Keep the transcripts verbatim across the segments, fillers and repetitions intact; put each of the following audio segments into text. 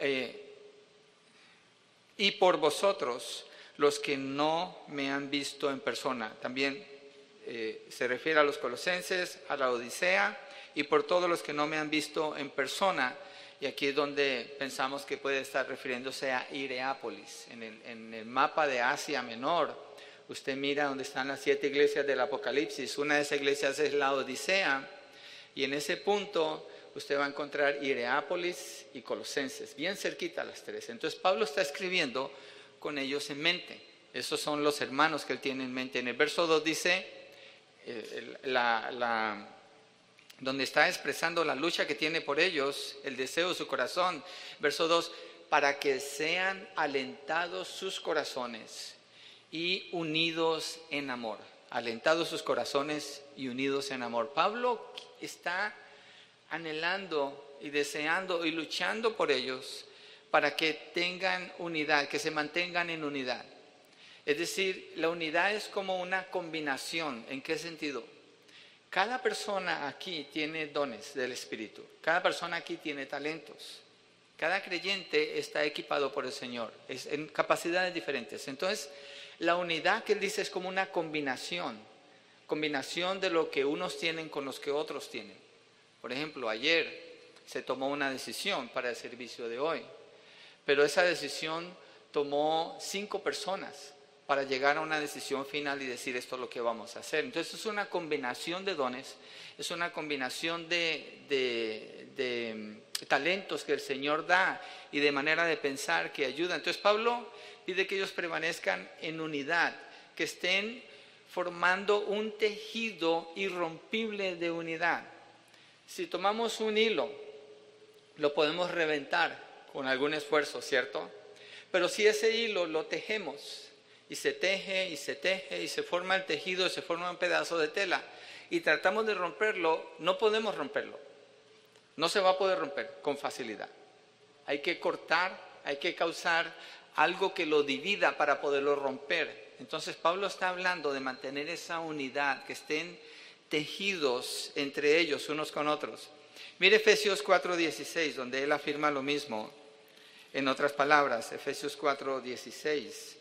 eh, y por vosotros, los que no me han visto en persona. También eh, se refiere a los colosenses, a la Odisea, y por todos los que no me han visto en persona. Y aquí es donde pensamos que puede estar refiriéndose a Hierápolis. En el, en el mapa de Asia Menor, usted mira donde están las siete iglesias del Apocalipsis. Una de esas iglesias es la Odisea, y en ese punto usted va a encontrar Hierápolis y Colosenses, bien cerquita las tres. Entonces Pablo está escribiendo con ellos en mente. Esos son los hermanos que él tiene en mente. En el verso dos dice, eh, la, la, donde está expresando la lucha que tiene por ellos, el deseo de su corazón. Verso dos, para que sean alentados sus corazones y unidos en amor. Alentados sus corazones y unidos en amor. Pablo está anhelando y deseando y luchando por ellos para que tengan unidad, que se mantengan en unidad. Es decir, la unidad es como una combinación. ¿En qué sentido? Cada persona aquí tiene dones del Espíritu. Cada persona aquí tiene talentos. Cada creyente está equipado por el Señor, es en capacidades diferentes. Entonces, la unidad que él dice es como una combinación, combinación de lo que unos tienen con los que otros tienen. Por ejemplo, ayer se tomó una decisión para el servicio de hoy, pero esa decisión tomó cinco personas para llegar a una decisión final y decir esto es lo que vamos a hacer. Entonces es una combinación de dones, es una combinación de, de, de talentos que el Señor da y de manera de pensar que ayuda. Entonces Pablo pide que ellos permanezcan en unidad, que estén formando un tejido irrompible de unidad. Si tomamos un hilo, lo podemos reventar con algún esfuerzo, ¿cierto? Pero si ese hilo lo tejemos y se teje y se teje y se forma el tejido, se forma un pedazo de tela y tratamos de romperlo, no podemos romperlo. No se va a poder romper con facilidad. Hay que cortar, hay que causar algo que lo divida para poderlo romper. Entonces Pablo está hablando de mantener esa unidad, que estén tejidos entre ellos unos con otros. Mire Efesios cuatro dieciséis, donde él afirma lo mismo. En otras palabras, Efesios cuatro dieciséis.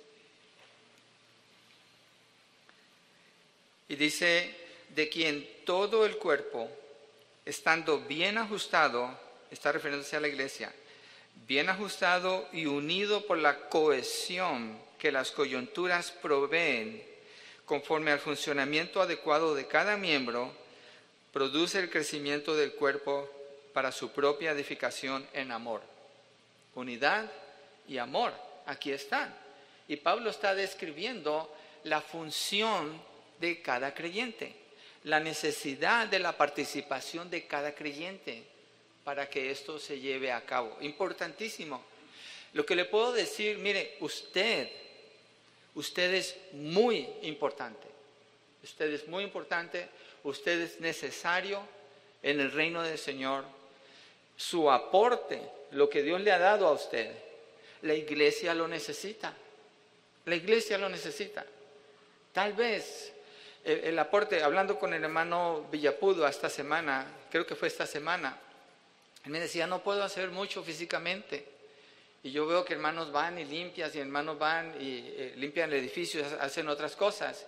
Y dice, de quien todo el cuerpo, estando bien ajustado, está refiriéndose a la iglesia, bien ajustado y unido por la cohesión que las coyunturas proveen, conforme al funcionamiento adecuado de cada miembro, produce el crecimiento del cuerpo para su propia edificación en amor. Unidad y amor, aquí están. Y Pablo está describiendo la función de cada creyente, la necesidad de la participación de cada creyente para que esto se lleve a cabo. Importantísimo. Lo que le puedo decir, mire, usted, usted es muy importante. Usted es muy importante, usted es necesario en el reino del Señor. Su aporte, lo que Dios le ha dado a usted, la iglesia lo necesita. La iglesia lo necesita. Tal vez el, el aporte, hablando con el hermano Villapudo esta semana, creo que fue esta semana, él me decía, no puedo hacer mucho físicamente. Y yo veo que hermanos van y limpian, y hermanos van y eh, limpian el edificio, hacen otras cosas.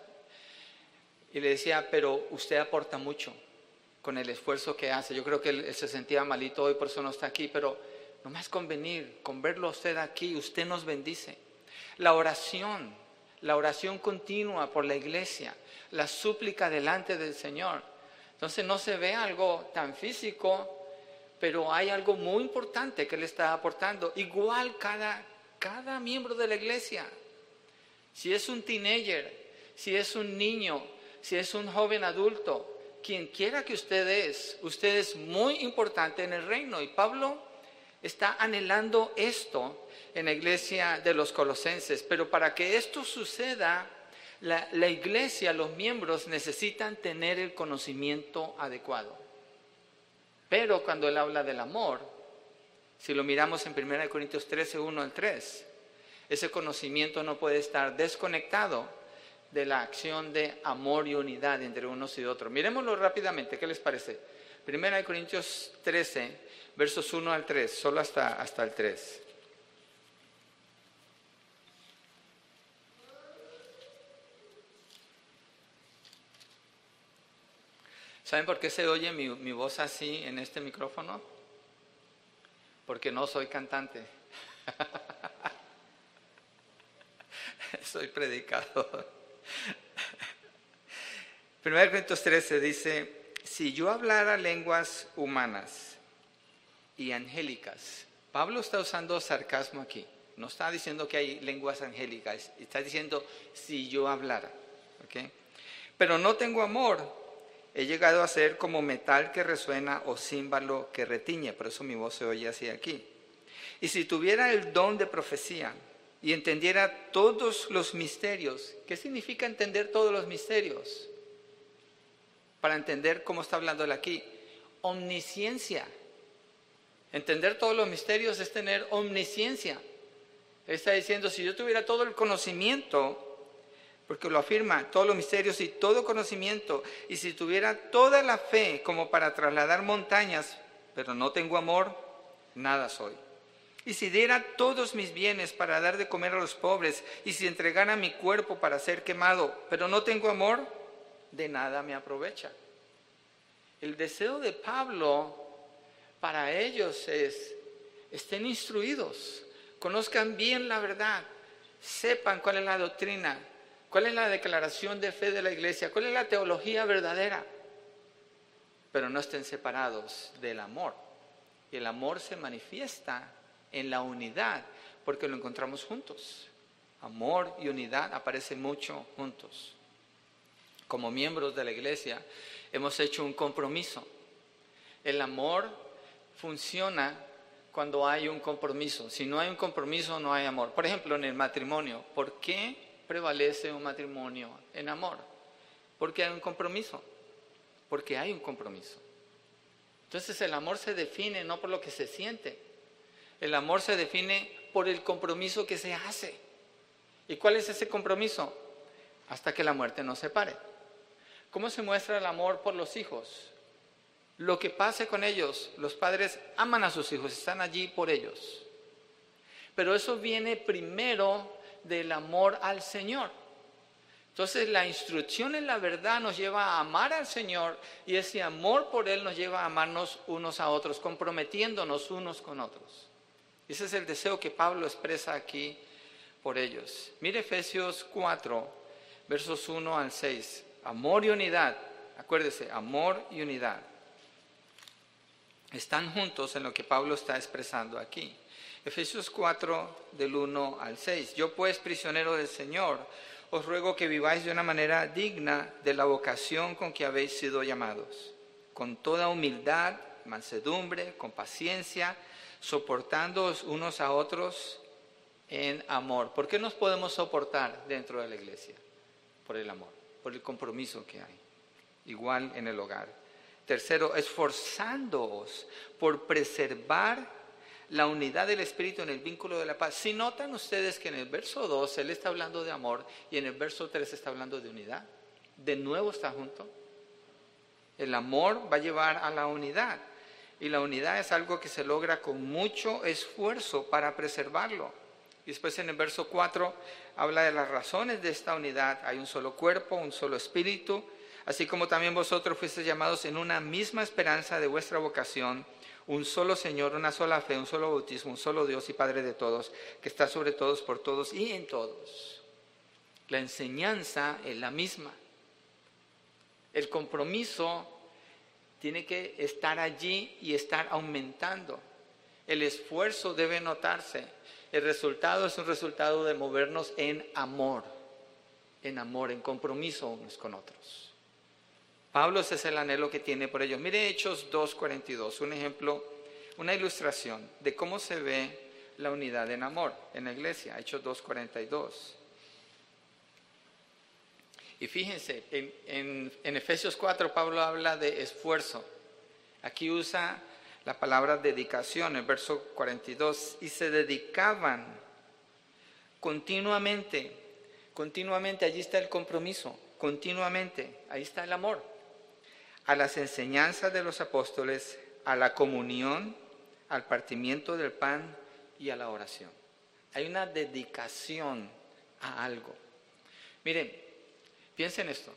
Y le decía, pero usted aporta mucho con el esfuerzo que hace. Yo creo que él, él se sentía malito hoy, por eso no está aquí, pero nomás con venir, con verlo a usted aquí, usted nos bendice. La oración, la oración continua por la iglesia, la súplica delante del Señor. Entonces no se ve algo tan físico, pero hay algo muy importante que Él está aportando. Igual cada, cada miembro de la iglesia. Si es un teenager, si es un niño, si es un joven adulto, quien quiera que usted es, usted es muy importante en el reino. Y Pablo está anhelando esto en la iglesia de los Colosenses. Pero para que esto suceda, la, la iglesia, los miembros necesitan tener el conocimiento adecuado. Pero cuando él habla del amor, si lo miramos en primera Corintios trece, uno al tres, ese conocimiento no puede estar desconectado de la acción de amor y unidad entre unos y otros. Miremoslo rápidamente, ¿qué les parece? Primera de Corintios trece, versos uno al tres, solo hasta, hasta el tres. ¿Saben por qué se oye mi, mi voz así en este micrófono? Porque no soy cantante. Soy predicador. Primera de Corintios trece dice, si yo hablara lenguas humanas y angélicas, Pablo está usando sarcasmo aquí, no está diciendo que hay lenguas angélicas, está diciendo si yo hablara, ¿ok? Pero no tengo amor, he llegado a ser como metal que resuena o címbalo que retiñe, por eso mi voz se oye así aquí. Y si tuviera el don de profecía y entendiera todos los misterios, ¿qué significa entender todos los misterios? Para entender cómo está hablando él aquí, omnisciencia. Entender todos los misterios es tener omnisciencia. Él está diciendo, si yo tuviera todo el conocimiento, porque lo afirma, todos los misterios y todo conocimiento, y si tuviera toda la fe como para trasladar montañas, pero no tengo amor, nada soy. Y si diera todos mis bienes para dar de comer a los pobres, y si entregara mi cuerpo para ser quemado, pero no tengo amor, de nada me aprovecha. El deseo de Pablo para ellos es, estén instruidos, conozcan bien la verdad, sepan cuál es la doctrina, cuál es la declaración de fe de la iglesia, cuál es la teología verdadera, pero no estén separados del amor. Y el amor se manifiesta en la unidad, porque lo encontramos juntos. Amor y unidad aparecen mucho juntos. Como miembros de la iglesia hemos hecho un compromiso. El amor funciona cuando hay un compromiso. Si no hay un compromiso, no hay amor. Por ejemplo, en el matrimonio, ¿por qué prevalece un matrimonio en amor? Porque hay un compromiso. Porque hay un compromiso. Entonces el amor se define no por lo que se siente. El amor se define por el compromiso que se hace. ¿Y cuál es ese compromiso? Hasta que la muerte nos separe. ¿Cómo se muestra el amor por los hijos? Lo que pase con ellos, los padres aman a sus hijos, están allí por ellos. Pero eso viene primero del amor al Señor. Entonces la instrucción en la verdad nos lleva a amar al Señor y ese amor por Él nos lleva a amarnos unos a otros, comprometiéndonos unos con otros. Ese es el deseo que Pablo expresa aquí por ellos. Mire Efesios cuatro, versos uno al seis. Amor y unidad. Acuérdese, amor y unidad. Están juntos en lo que Pablo está expresando aquí. Efesios cuatro, del uno al seis. Yo pues, prisionero del Señor, os ruego que viváis de una manera digna de la vocación con que habéis sido llamados, con toda humildad, mansedumbre, con paciencia, soportándoos unos a otros en amor. ¿Por qué nos podemos soportar dentro de la iglesia? Por el amor, por el compromiso que hay. Igual en el hogar. Tercero, esforzándoos por preservar la unidad del Espíritu en el vínculo de la paz. Si notan ustedes que en el verso dos él está hablando de amor y en el verso tres está hablando de unidad. De nuevo está junto. El amor va a llevar a la unidad. Y la unidad es algo que se logra con mucho esfuerzo para preservarlo. Y después en el verso cuatro habla de las razones de esta unidad. Hay un solo cuerpo, un solo espíritu, así como también vosotros fuisteis llamados en una misma esperanza de vuestra vocación, un solo Señor, una sola fe, un solo bautismo, un solo Dios y Padre de todos, que está sobre todos, por todos y en todos. La enseñanza es la misma. El compromiso tiene que estar allí y estar aumentando. El esfuerzo debe notarse. El resultado es un resultado de movernos en amor, en amor, en compromiso unos con otros. Pablo, ese es el anhelo que tiene por ellos. Mire Hechos dos cuarenta y dos, un ejemplo, una ilustración de cómo se ve la unidad en amor en la iglesia. Hechos dos cuarenta y dos. Y fíjense, en, en, en Efesios cuatro Pablo habla de esfuerzo. Aquí usa la palabra dedicación, el verso cuarenta y dos. Y se dedicaban continuamente, continuamente, allí está el compromiso, continuamente, ahí está el amor, a las enseñanzas de los apóstoles, a la comunión, al partimiento del pan y a la oración. Hay una dedicación a algo. Miren, piensen esto.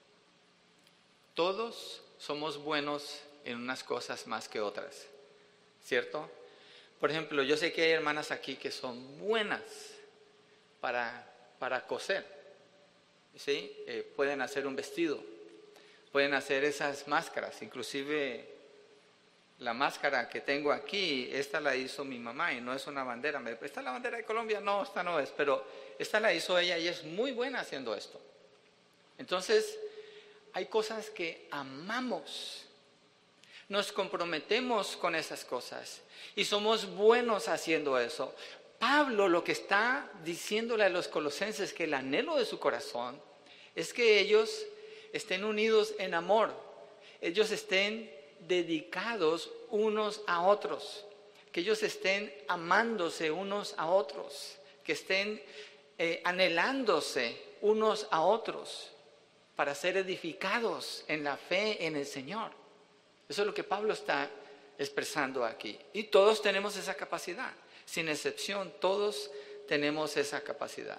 Todos somos buenos en unas cosas más que otras, ¿cierto? Por ejemplo, yo sé que hay hermanas aquí que son buenas para, para coser, ¿sí? Eh, pueden hacer un vestido, pueden hacer esas máscaras, inclusive la máscara que tengo aquí, esta la hizo mi mamá y no es una bandera. Me dijo, ¿esta es la bandera de Colombia? No, esta no es, pero esta la hizo ella y es muy buena haciendo esto. Entonces, hay cosas que amamos, nos comprometemos con esas cosas y somos buenos haciendo eso. Pablo lo que está diciéndole a los colosenses, que el anhelo de su corazón es que ellos estén unidos en amor, ellos estén dedicados unos a otros, que ellos estén amándose unos a otros, que estén eh, anhelándose unos a otros para ser edificados en la fe en el Señor. Eso es lo que Pablo está expresando aquí. Y todos tenemos esa capacidad, sin excepción, todos tenemos esa capacidad.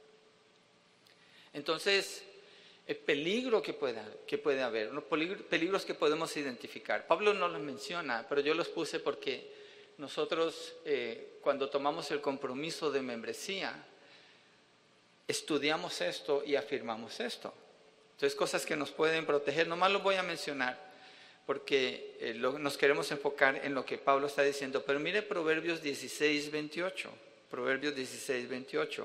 Entonces, el peligro que puede, que puede haber, unos peligros que podemos identificar. Pablo no los menciona, pero yo los puse porque nosotros eh, cuando tomamos el compromiso de membresía, estudiamos esto y afirmamos esto. Entonces, cosas que nos pueden proteger, nomás los voy a mencionar porque eh, lo, nos queremos enfocar en lo que Pablo está diciendo. Pero mire Proverbios dieciséis, veintiocho. Proverbios dieciséis, veintiocho.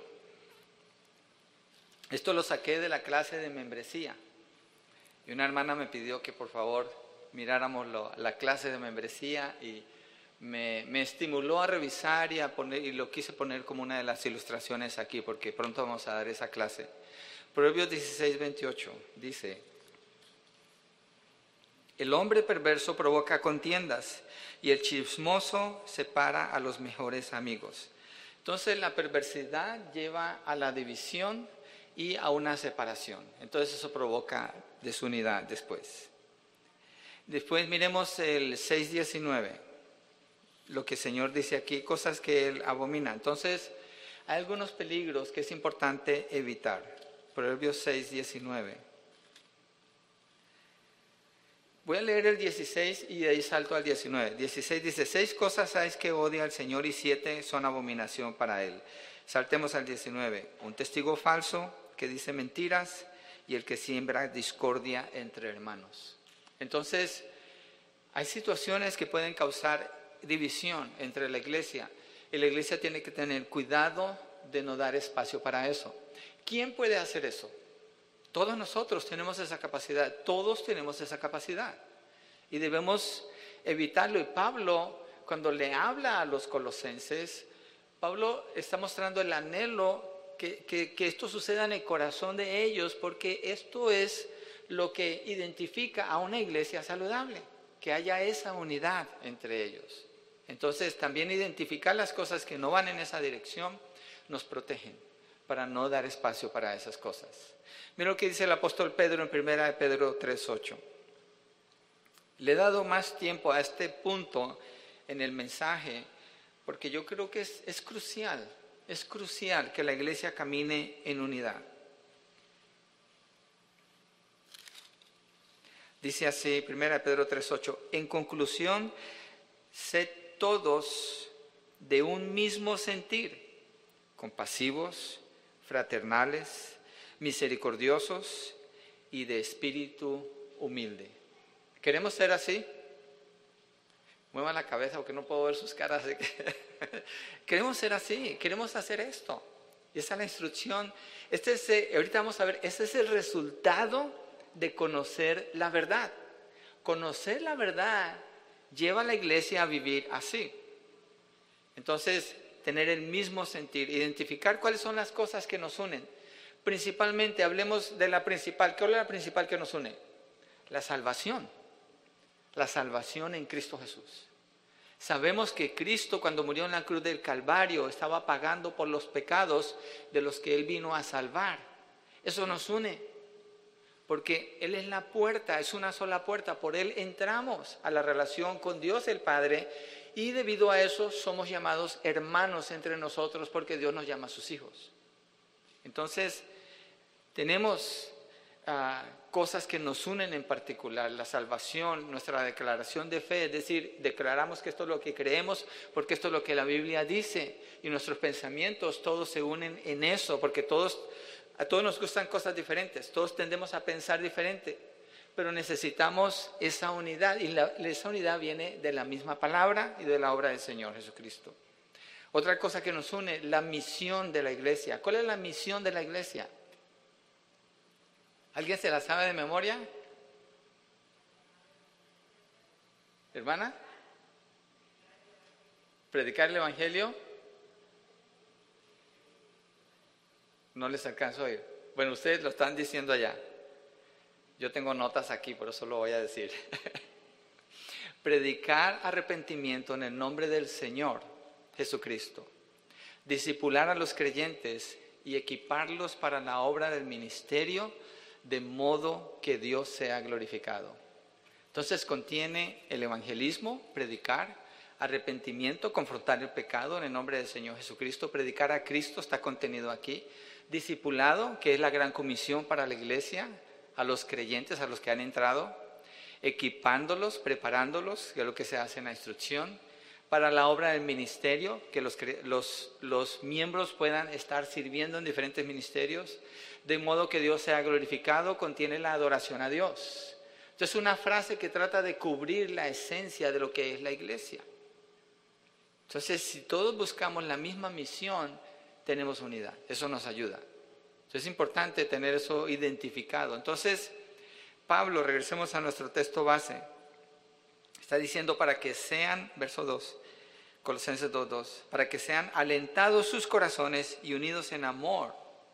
Esto lo saqué de la clase de membresía. Y una hermana me pidió que por favor miráramos lo, la clase de membresía y me, me estimuló a revisar y, a poner, y lo quise poner como una de las ilustraciones aquí porque pronto vamos a dar esa clase. Proverbios dieciséis, veintiocho dice: el hombre perverso provoca contiendas y el chismoso separa a los mejores amigos. Entonces la perversidad lleva a la división y a una separación. Entonces eso provoca desunidad después. Después miremos el seis diecinueve, lo que el Señor dice aquí, cosas que Él abomina. Entonces hay algunos peligros que es importante evitar. Proverbios seis diecinueve. Voy a leer el dieciséis y de ahí salto al diecinueve. dieciséis dice: seis cosas hay que odia al Señor y siete son abominación para Él. Saltemos al diecinueve. Un testigo falso que dice mentiras y el que siembra discordia entre hermanos. Entonces, hay situaciones que pueden causar división entre la iglesia. Y la iglesia tiene que tener cuidado de no dar espacio para eso. ¿Quién puede hacer eso? Todos nosotros tenemos esa capacidad, todos tenemos esa capacidad. Y debemos evitarlo. Y Pablo, cuando le habla a los colosenses, Pablo está mostrando el anhelo que, que, que esto suceda en el corazón de ellos, porque esto es lo que identifica a una iglesia saludable, que haya esa unidad entre ellos. Entonces, también identificar las cosas que no van en esa dirección nos protegen, para no dar espacio para esas cosas. Mira lo que dice el apóstol Pedro en primera de Pedro tres ocho. Le he dado más tiempo a este punto en el mensaje, porque yo creo que es, es crucial, es crucial que la iglesia camine en unidad. Dice así, primera de Pedro tres ocho, en conclusión, sed todos de un mismo sentir, compasivos, fraternales, misericordiosos y de espíritu humilde. ¿Queremos ser así? Muevan la cabeza porque no puedo ver sus caras. Queremos ser así, queremos hacer esto. Y esa es la instrucción. Este es, ahorita vamos a ver, ese es el resultado de conocer la verdad. Conocer la verdad lleva a la iglesia a vivir así. Entonces, tener el mismo sentir, identificar cuáles son las cosas que nos unen. Principalmente, hablemos de la principal. ¿Qué es la principal que nos une? La salvación. La salvación en Cristo Jesús. Sabemos que Cristo, cuando murió en la cruz del Calvario, estaba pagando por los pecados de los que Él vino a salvar. Eso nos une. Porque Él es la puerta, es una sola puerta. Por Él entramos a la relación con Dios el Padre y debido a eso somos llamados hermanos entre nosotros porque Dios nos llama a sus hijos. Entonces, tenemos uh, cosas que nos unen en particular, la salvación, nuestra declaración de fe, es decir, declaramos que esto es lo que creemos porque esto es lo que la Biblia dice y nuestros pensamientos todos se unen en eso porque todos, a todos nos gustan cosas diferentes, todos tendemos a pensar diferente, pero necesitamos esa unidad y la, esa unidad viene de la misma palabra y de la obra del Señor Jesucristo. Otra cosa que nos une, la misión de la iglesia. ¿Cuál es la misión de la iglesia? ¿Alguien se la sabe de memoria? ¿Hermana? ¿Predicar el evangelio? No les alcanzo a oír. Bueno, ustedes lo están diciendo allá. Yo tengo notas aquí, por eso lo voy a decir. Predicar arrepentimiento en el nombre del Señor Jesucristo. Discipular a los creyentes y equiparlos para la obra del ministerio de modo que Dios sea glorificado. Entonces contiene el evangelismo, predicar, arrepentimiento, confrontar el pecado en el nombre del Señor Jesucristo, predicar a Cristo está contenido aquí, discipulado, que es la gran comisión para la iglesia, a los creyentes, a los que han entrado, equipándolos, preparándolos, que es lo que se hace en la instrucción, para la obra del ministerio, que los, los, los miembros puedan estar sirviendo en diferentes ministerios, de modo que Dios sea glorificado, contiene la adoración a Dios. Entonces, una frase que trata de cubrir la esencia de lo que es la iglesia. Entonces, si todos buscamos la misma misión, tenemos unidad. Eso nos ayuda. Entonces, es importante tener eso identificado. Entonces, Pablo, regresemos a nuestro texto base. Está diciendo para que sean, verso dos, Colosenses dos, dos, para que sean alentados sus corazones y unidos en amor.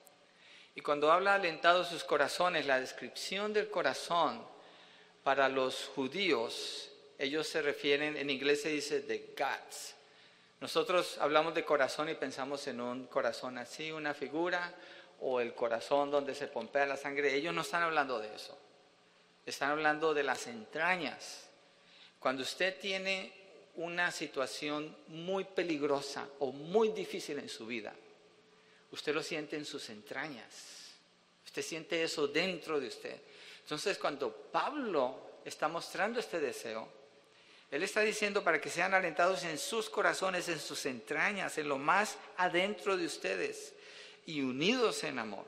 Y cuando habla alentados sus corazones, la descripción del corazón para los judíos, ellos se refieren, en inglés se dice the guts. Nosotros hablamos de corazón y pensamos en un corazón así, una figura, o el corazón donde se pompea la sangre. Ellos no están hablando de eso. Están hablando de las entrañas. Cuando usted tiene una situación muy peligrosa o muy difícil en su vida, usted lo siente en sus entrañas. Usted siente eso dentro de usted. Entonces, cuando Pablo está mostrando este deseo, él está diciendo para que sean alentados en sus corazones, en sus entrañas, en lo más adentro de ustedes, y unidos en amor.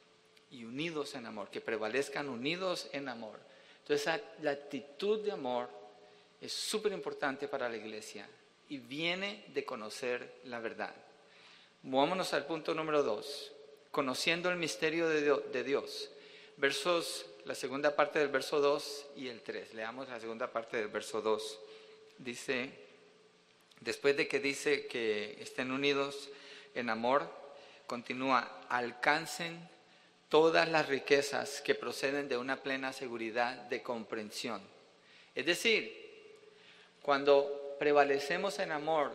Y unidos en amor, que prevalezcan unidos en amor. Entonces, la actitud de amor es súper importante para la iglesia y viene de conocer la verdad. Movámonos al punto número dos, conociendo el misterio de Dios. Versos, la segunda parte del verso dos y el tres. Leamos la segunda parte del verso dos. Dice, después de que dice que estén unidos en amor, continúa, alcancen todas las riquezas que proceden de una plena seguridad de comprensión. Es decir, cuando prevalecemos en amor,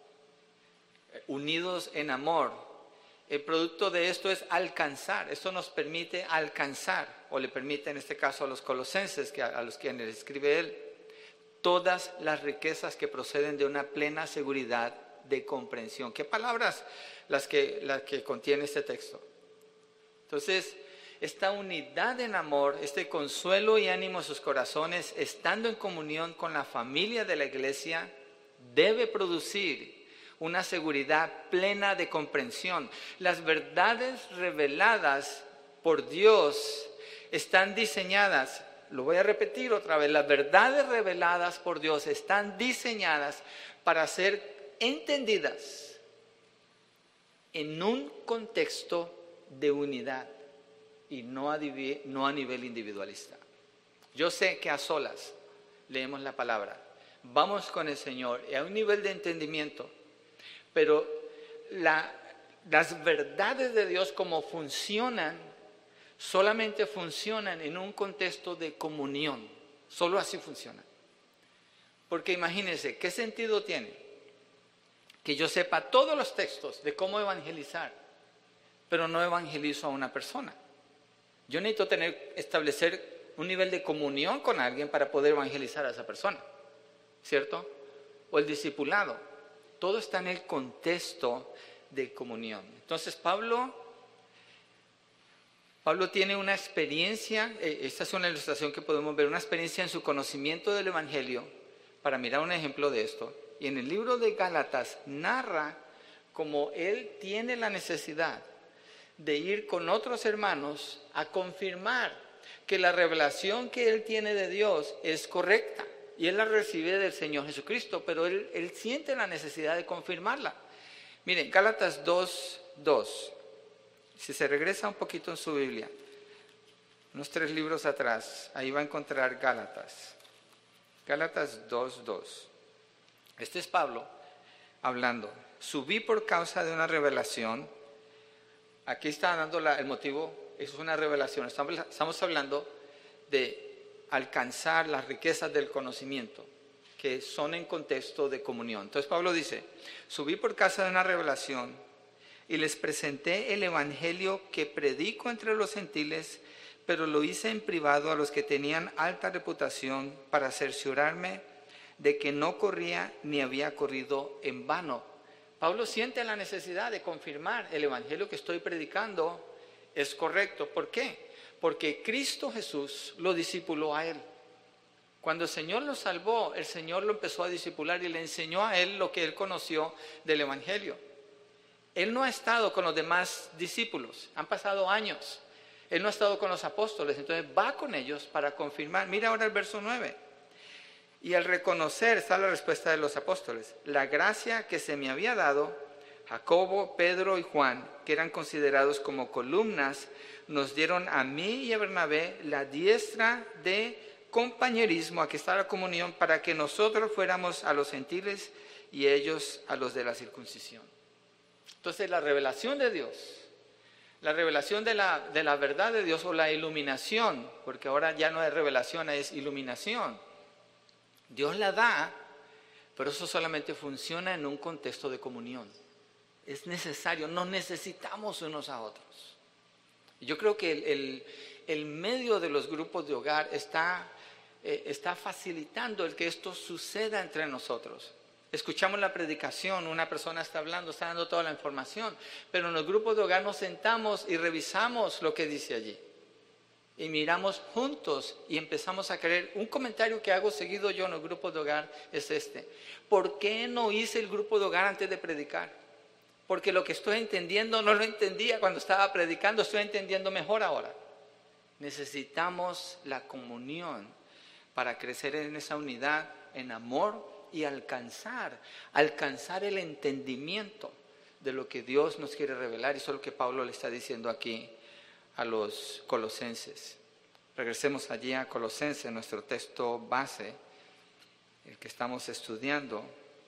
unidos en amor, el producto de esto es alcanzar. Esto nos permite alcanzar, o le permite en este caso a los colosenses, que a, a los quienes escribe él, todas las riquezas que proceden de una plena seguridad de comprensión. ¿Qué palabras las que, las que contiene este texto? Entonces, esta unidad en amor, este consuelo y ánimo en sus corazones, estando en comunión con la familia de la iglesia, debe producir una seguridad plena de comprensión. Las verdades reveladas por Dios están diseñadas, lo voy a repetir otra vez, las verdades reveladas por Dios están diseñadas para ser entendidas en un contexto de unidad y no a, no a nivel individualista. Yo sé que a solas leemos la palabra, vamos con el Señor y a un nivel de entendimiento, pero la, las verdades de Dios como funcionan, solamente funcionan en un contexto de comunión. Solo así funcionan. Porque imagínense, ¿qué sentido tiene que yo sepa todos los textos de cómo evangelizar, pero no evangelizo a una persona? Yo necesito tener, establecer un nivel de comunión con alguien para poder evangelizar a esa persona, ¿cierto? O el discipulado. Todo está en el contexto de comunión. Entonces Pablo, Pablo tiene una experiencia, esta es una ilustración que podemos ver, una experiencia en su conocimiento del Evangelio, para mirar un ejemplo de esto. Y en el libro de Gálatas narra cómo él tiene la necesidad de ir con otros hermanos a confirmar que la revelación que él tiene de Dios es correcta. Y él la recibe del Señor Jesucristo, pero él, él siente la necesidad de confirmarla. Miren, Gálatas dos, dos. Si se regresa un poquito en su Biblia, unos tres libros atrás, ahí va a encontrar Gálatas. Gálatas dos, dos. Este es Pablo hablando. Subí por causa de una revelación. Aquí está dando la, el motivo, eso es una revelación. Estamos, estamos hablando de alcanzar las riquezas del conocimiento, que son en contexto de comunión. Entonces Pablo dice, subí por causa de una revelación y les presenté el evangelio que predico entre los gentiles, pero lo hice en privado a los que tenían alta reputación para cerciorarme de que no corría ni había corrido en vano. Pablo siente la necesidad de confirmar el evangelio que estoy predicando es correcto. ¿Por qué? Porque Cristo Jesús lo discipuló a él. Cuando el Señor lo salvó, el Señor lo empezó a discipular y le enseñó a él lo que él conoció del evangelio. Él no ha estado con los demás discípulos, han pasado años. Él no ha estado con los apóstoles, entonces va con ellos para confirmar. Mira ahora el verso nueve. Y al reconocer, está la respuesta de los apóstoles, la gracia que se me había dado, Jacobo, Pedro y Juan, que eran considerados como columnas, nos dieron a mí y a Bernabé la diestra de compañerismo, aquí está la comunión, para que nosotros fuéramos a los gentiles y ellos a los de la circuncisión. Entonces la revelación de Dios, la revelación de la, de la verdad de Dios o la iluminación, porque ahora ya no es revelación, es iluminación. Dios la da, pero eso solamente funciona en un contexto de comunión. Es necesario, nos necesitamos unos a otros. Yo creo que el, el, el medio de los grupos de hogar está, eh, está facilitando el que esto suceda entre nosotros. Escuchamos la predicación, una persona está hablando, está dando toda la información, pero en los grupos de hogar nos sentamos y revisamos lo que dice allí. Y miramos juntos y empezamos a creer. Un comentario que hago seguido yo en los grupos de hogar es este. ¿Por qué no hice el grupo de hogar antes de predicar? Porque lo que estoy entendiendo no lo entendía cuando estaba predicando, estoy entendiendo mejor ahora. Necesitamos la comunión para crecer en esa unidad, en amor y alcanzar, alcanzar el entendimiento de lo que Dios nos quiere revelar. Y eso es lo que Pablo le está diciendo aquí a los colosenses. Regresemos allí a Colosenses, nuestro texto base, el que estamos estudiando.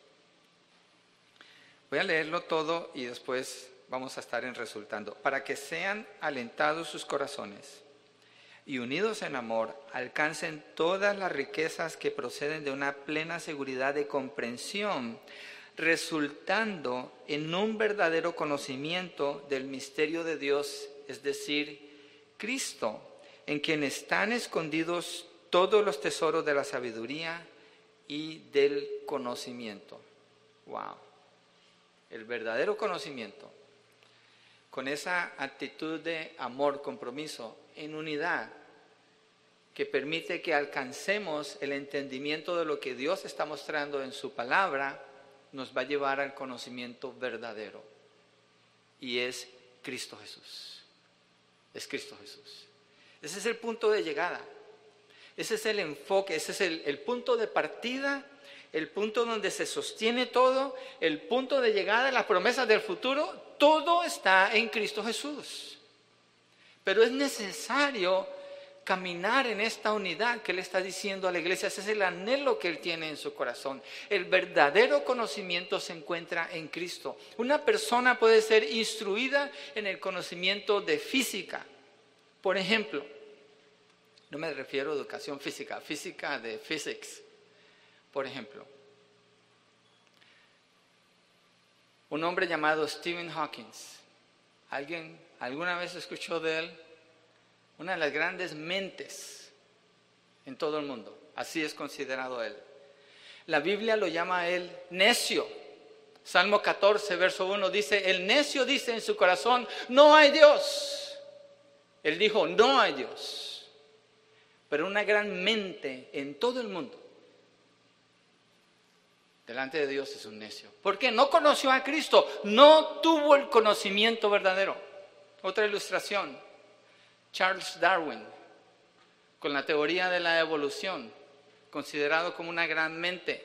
Voy a leerlo todo y después vamos a estar en resultando. Para que sean alentados sus corazones y unidos en amor, alcancen todas las riquezas que proceden de una plena seguridad de comprensión, resultando en un verdadero conocimiento del misterio de Dios, es decir, Cristo, en quien están escondidos todos los tesoros de la sabiduría y del conocimiento. Wow. El verdadero conocimiento, con esa actitud de amor, compromiso, en unidad, que permite que alcancemos el entendimiento de lo que Dios está mostrando en su palabra, nos va a llevar al conocimiento verdadero. Y es Cristo Jesús. Es Cristo Jesús. Ese es el punto de llegada. Ese es el enfoque, ese es el, el punto de partida, el punto donde se sostiene todo, el punto de llegada, las promesas del futuro, todo está en Cristo Jesús. Pero es necesario caminar en esta unidad que Él está diciendo a la iglesia. Ese es el anhelo que Él tiene en su corazón. El verdadero conocimiento se encuentra en Cristo. Una persona puede ser instruida en el conocimiento de física. Por ejemplo, no me refiero a educación física, física de physics. Por ejemplo, un hombre llamado Stephen Hawking. ¿Alguien alguna vez escuchó de él? una de las grandes mentes en todo el mundo. Así es considerado él. La Biblia lo llama a él necio. Salmo catorce, verso uno dice, el necio dice en su corazón, no hay Dios. Él dijo, no hay Dios. Pero una gran mente en todo el mundo, delante de Dios es un necio. ¿Por qué? No conoció a Cristo, no tuvo el conocimiento verdadero. Otra ilustración, Charles Darwin, con la teoría de la evolución, considerado como una gran mente.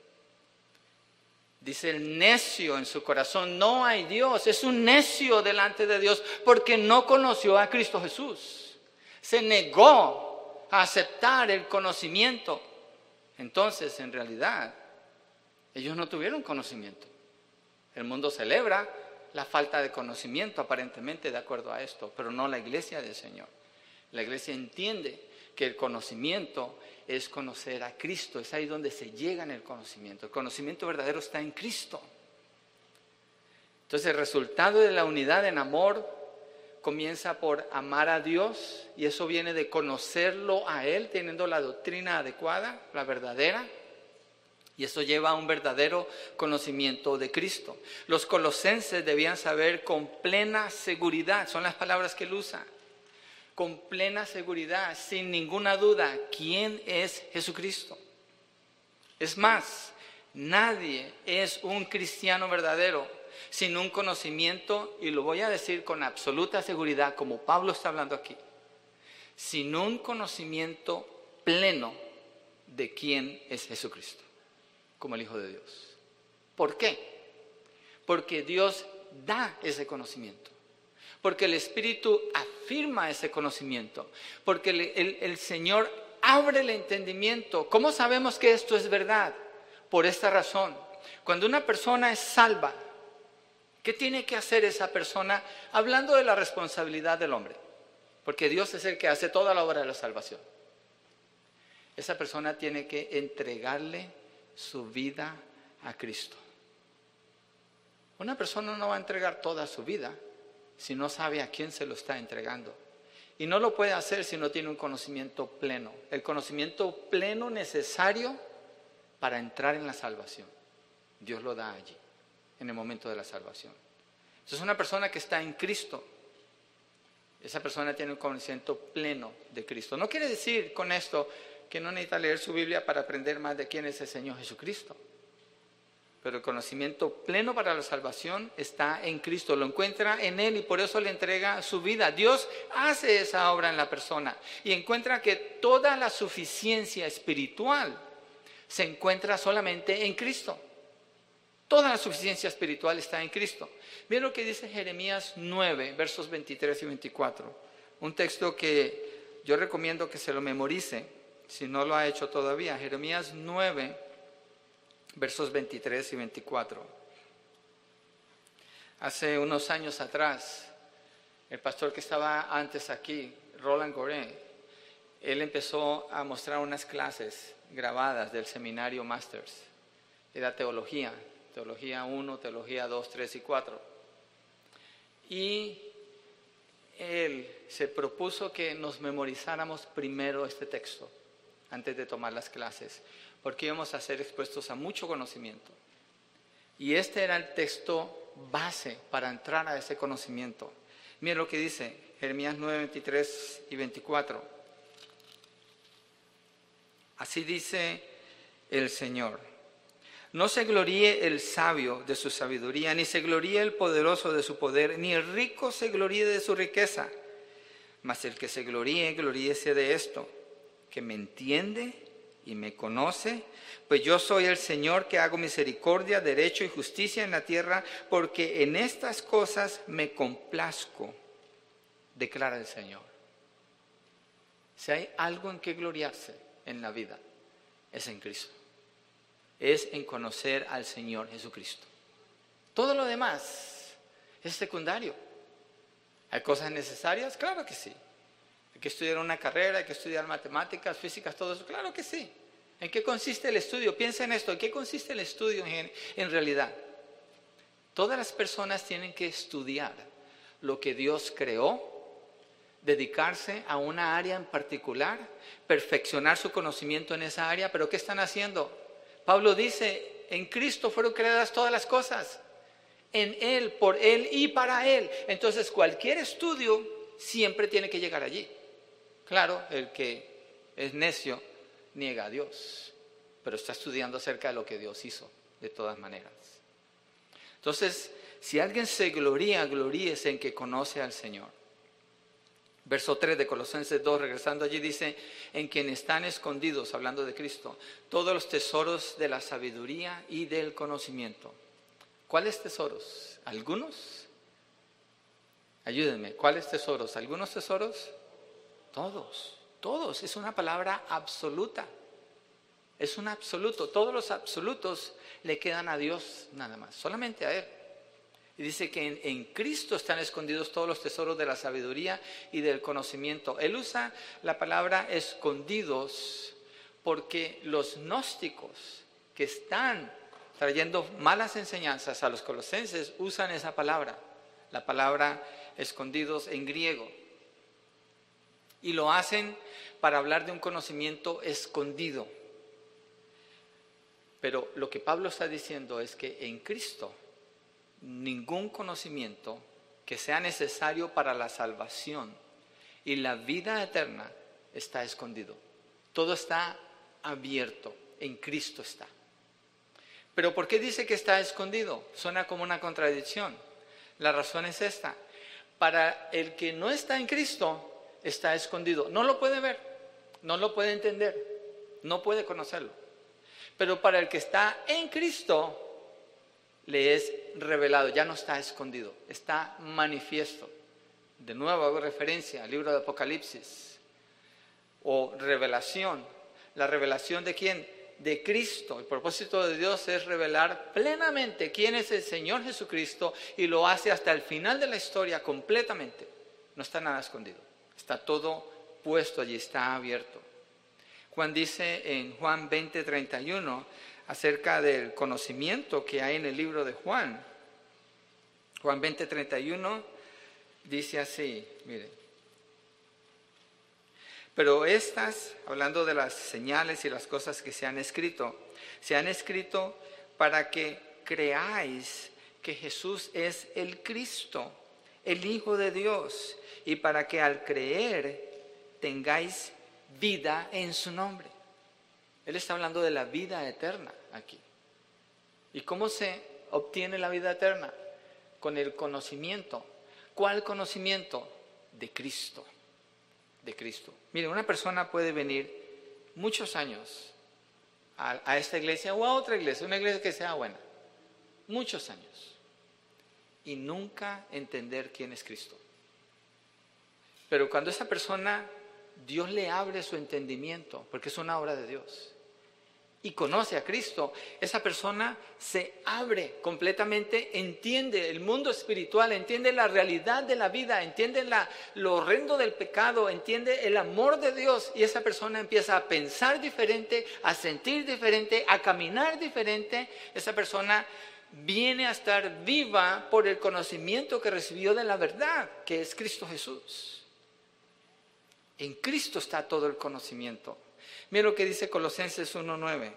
Dice el necio en su corazón, no hay Dios. Es un necio delante de Dios porque no conoció a Cristo Jesús. Se negó a aceptar el conocimiento. Entonces, en realidad, ellos no tuvieron conocimiento. El mundo celebra la falta de conocimiento, aparentemente, de acuerdo a esto, pero no la iglesia del Señor. La iglesia entiende que el conocimiento es conocer a Cristo. Es ahí donde se llega en el conocimiento. El conocimiento verdadero está en Cristo. Entonces, el resultado de la unidad en amor comienza por amar a Dios, y eso viene de conocerlo a Él, teniendo la doctrina adecuada, la verdadera. Y eso lleva a un verdadero conocimiento de Cristo. Los colosenses debían saber con plena seguridad, son las palabras que él usa, con plena seguridad, sin ninguna duda, quién es Jesucristo. Es más, nadie es un cristiano verdadero sin un conocimiento, y lo voy a decir con absoluta seguridad, como Pablo está hablando aquí, sin un conocimiento pleno de quién es Jesucristo, como el Hijo de Dios. ¿Por qué? Porque Dios da ese conocimiento. Porque el Espíritu afirma ese conocimiento. Porque el, el, el Señor abre el entendimiento. ¿Cómo sabemos que esto es verdad? Por esta razón. Cuando una persona es salva, ¿qué tiene que hacer esa persona? Hablando de la responsabilidad del hombre. Porque Dios es el que hace toda la obra de la salvación. Esa persona tiene que entregarle su vida a Cristo. Una persona no va a entregar toda su vida si no sabe a quién se lo está entregando. Y no lo puede hacer si no tiene un conocimiento pleno. El conocimiento pleno necesario para entrar en la salvación. Dios lo da allí, en el momento de la salvación. Entonces, una persona que está en Cristo, esa persona tiene un conocimiento pleno de Cristo. No quiere decir con esto que no necesita leer su Biblia para aprender más de quién es el Señor Jesucristo. Pero el conocimiento pleno para la salvación está en Cristo, lo encuentra en Él y por eso le entrega su vida. Dios hace esa obra en la persona y encuentra que toda la suficiencia espiritual se encuentra solamente en Cristo. Toda la suficiencia espiritual está en Cristo. Miren lo que dice Jeremías nueve, versos veintitrés y veinticuatro. Un texto que yo recomiendo que se lo memorice, si no lo ha hecho todavía. Jeremías nueve, versos veintitrés y veinticuatro. Hace unos años atrás, el pastor que estaba antes aquí, Roland Goré, él empezó a mostrar unas clases grabadas del seminario Masters. Era teología, teología uno, teología dos, tres y cuatro. Y él se propuso que nos memorizáramos primero este texto antes de tomar las clases, porque íbamos a ser expuestos a mucho conocimiento. Y este era el texto base para entrar a ese conocimiento. Miren lo que dice Jeremías nueve, veintitrés y veinticuatro. Así dice el Señor: no se gloríe el sabio de su sabiduría, ni se gloríe el poderoso de su poder, ni el rico se gloríe de su riqueza. Mas el que se gloríe, gloríese de esto, que me entiende y me conoce, pues yo soy el Señor que hago misericordia, derecho y justicia en la tierra, porque en estas cosas me complazco, declara el Señor. Si hay algo en que gloriarse en la vida, es en Cristo. Es en conocer al Señor Jesucristo. Todo lo demás es secundario. ¿Hay cosas necesarias? Claro que sí. Hay que estudiar una carrera, hay que estudiar matemáticas, físicas, todo eso. Claro que sí. ¿En qué consiste el estudio? Piensa en esto. ¿En qué consiste el estudio en, en realidad? Todas las personas tienen que estudiar lo que Dios creó dedicarse a una área en particular, perfeccionar su conocimiento en esa área. ¿Pero qué están haciendo? Pablo dice, en Cristo fueron creadas todas las cosas. En Él, por Él y para Él. Entonces cualquier estudio siempre tiene que llegar allí. Claro, el que es necio niega a Dios, pero está estudiando acerca de lo que Dios hizo, de todas maneras. Entonces, si alguien se gloría, gloríese en que conoce al Señor. Verso tres de Colosenses dos, regresando allí, dice, en quien están escondidos, hablando de Cristo, todos los tesoros de la sabiduría y del conocimiento. ¿Cuáles tesoros? ¿Algunos? Ayúdenme, ¿cuáles tesoros? ¿Algunos tesoros? Todos, todos. Es una palabra absoluta. Es un absoluto. Todos los absolutos le quedan a Dios nada más, solamente a Él. Y dice que en, en Cristo están escondidos todos los tesoros de la sabiduría y del conocimiento. Él usa la palabra escondidos porque los gnósticos que están trayendo malas enseñanzas a los colosenses usan esa palabra, la palabra escondidos en griego. Y lo hacen para hablar de un conocimiento escondido. Pero lo que Pablo está diciendo es que en Cristo ningún conocimiento que sea necesario para la salvación y la vida eterna está escondido. Todo está abierto, en Cristo está. Pero ¿por qué dice que está escondido? Suena como una contradicción. La razón es esta. Para el que no está en Cristo, está escondido. No lo puede ver, no lo puede entender, no puede conocerlo. Pero para el que está en Cristo, le es revelado, ya no está escondido, está manifiesto. De nuevo hago referencia al libro de Apocalipsis o revelación. ¿La revelación de quién? De Cristo. El propósito de Dios es revelar plenamente quién es el Señor Jesucristo y lo hace hasta el final de la historia completamente. No está nada escondido, está todo puesto allí, está abierto. Juan dice en Juan veinte, treinta y uno acerca del conocimiento que hay en el libro de Juan. Juan veinte, treinta y uno dice así, mire. Pero estas, hablando de las señales y las cosas que se han escrito, se han escrito para que creáis que Jesús es el Cristo, el Hijo de Dios, y para que al creer tengáis vida en su nombre. Él está hablando de la vida eterna aquí. ¿Y cómo se obtiene la vida eterna? Con el conocimiento. ¿Cuál conocimiento? De Cristo. De Cristo. Mire, una persona puede venir muchos años a, a esta iglesia o a otra iglesia, una iglesia que sea buena, muchos años, y nunca entender quién es Cristo. Pero cuando esa persona, Dios le abre su entendimiento, porque es una obra de Dios, y conoce a Cristo, esa persona se abre completamente, entiende el mundo espiritual, entiende la realidad de la vida, entiende la, lo horrendo del pecado, entiende el amor de Dios, y esa persona empieza a pensar diferente, a sentir diferente, a caminar diferente. Esa persona viene a estar viva por el conocimiento que recibió de la verdad, que es Cristo Jesús. En Cristo está todo el conocimiento. Mira lo que dice Colosenses uno nueve.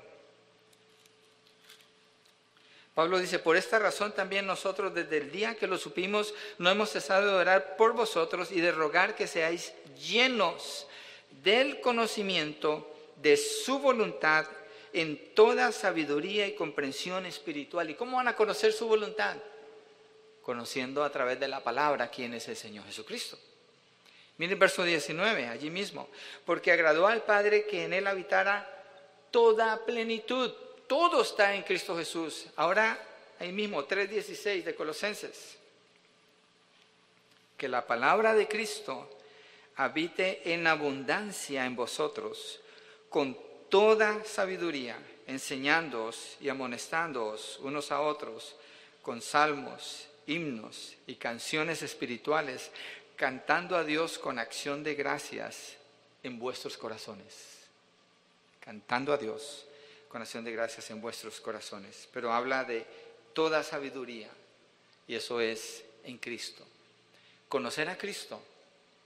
Pablo dice, por esta razón también nosotros desde el día que lo supimos no hemos cesado de orar por vosotros y de rogar que seáis llenos del conocimiento de su voluntad en toda sabiduría y comprensión espiritual. ¿Y cómo van a conocer su voluntad? Conociendo a través de la palabra quién es el Señor Jesucristo. Miren el verso diecinueve, allí mismo. Porque agradó al Padre que en Él habitara toda plenitud. Todo está en Cristo Jesús. Ahora, ahí mismo, tres dieciséis de Colosenses. Que la palabra de Cristo habite en abundancia en vosotros, con toda sabiduría, enseñándoos y amonestándoos unos a otros, con salmos, himnos y canciones espirituales, cantando a Dios con acción de gracias en vuestros corazones. Cantando a Dios con acción de gracias en vuestros corazones. Pero habla de toda sabiduría, y eso es en Cristo. Conocer a Cristo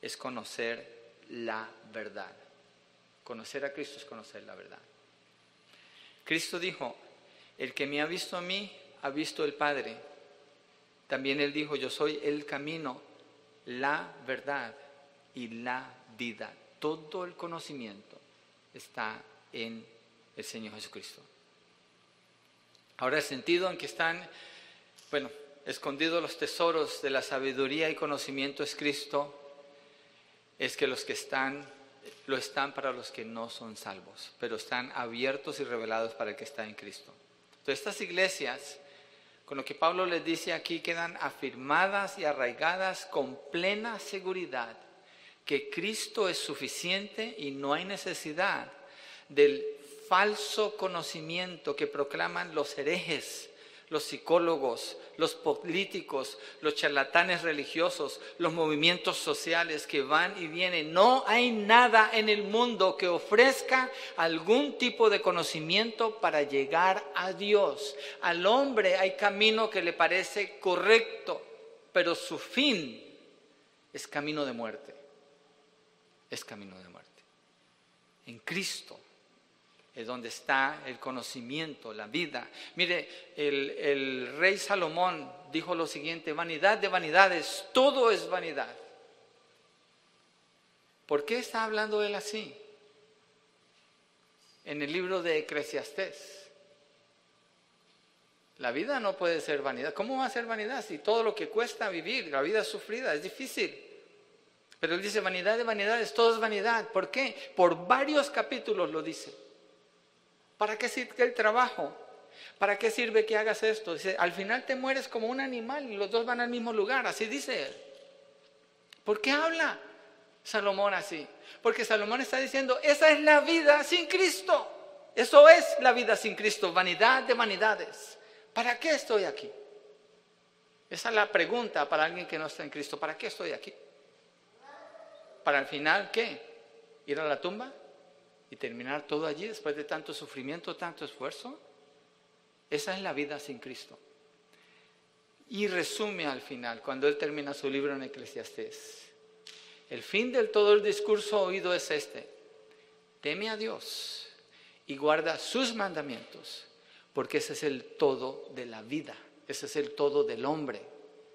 es conocer la verdad. Conocer a Cristo es conocer la verdad. Cristo dijo, el que me ha visto a mí, ha visto el Padre. También Él dijo, yo soy el camino, la verdad y la vida. Todo el conocimiento está en el Señor Jesucristo. Ahora, el sentido en que están, bueno, escondidos los tesoros de la sabiduría y conocimiento es Cristo, es que los que están, lo están para los que no son salvos, pero están abiertos y revelados para el que está en Cristo. Entonces, estas iglesias, con lo que Pablo les dice aquí, quedan afirmadas y arraigadas con plena seguridad que Cristo es suficiente y no hay necesidad del falso conocimiento que proclaman los herejes, los psicólogos, los políticos, los charlatanes religiosos, los movimientos sociales que van y vienen. No hay nada en el mundo que ofrezca algún tipo de conocimiento para llegar a Dios. Al hombre hay camino que le parece correcto, pero su fin es camino de muerte. Es camino de muerte. En Cristo es donde está el conocimiento, la vida. Mire, el, el rey Salomón dijo lo siguiente: vanidad de vanidades, todo es vanidad. ¿Por qué está hablando él así? En el libro de Eclesiastés. La vida no puede ser vanidad. ¿Cómo va a ser vanidad si todo lo que cuesta vivir, la vida es sufrida, es difícil? Pero él dice, vanidad de vanidades, todo es vanidad. ¿Por qué? Por varios capítulos lo dice. ¿Para qué sirve el trabajo? ¿Para qué sirve que hagas esto? Dice, al final te mueres como un animal y los dos van al mismo lugar. Así dice él. ¿Por qué habla Salomón así? Porque Salomón está diciendo, esa es la vida sin Cristo. Eso es la vida sin Cristo, vanidad de vanidades. ¿Para qué estoy aquí? Esa es la pregunta para alguien que no está en Cristo. ¿Para qué estoy aquí? ¿Para al final qué? ¿Ir a la tumba? ¿Y terminar todo allí después de tanto sufrimiento, tanto esfuerzo? Esa es la vida sin Cristo. Y resume al final, cuando él termina su libro en Eclesiastés. El fin del todo el discurso oído es este: teme a Dios y guarda sus mandamientos, porque ese es el todo de la vida, ese es el todo del hombre.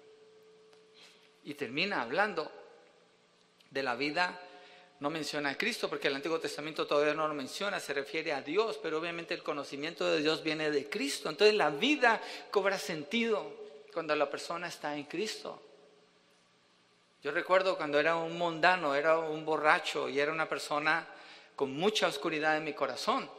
Y termina hablando de la vida. No menciona a Cristo porque el Antiguo Testamento todavía no lo menciona, se refiere a Dios, pero obviamente el conocimiento de Dios viene de Cristo. Entonces la vida cobra sentido cuando la persona está en Cristo. Yo recuerdo cuando era un mundano, era un borracho y era una persona con mucha oscuridad en mi corazón.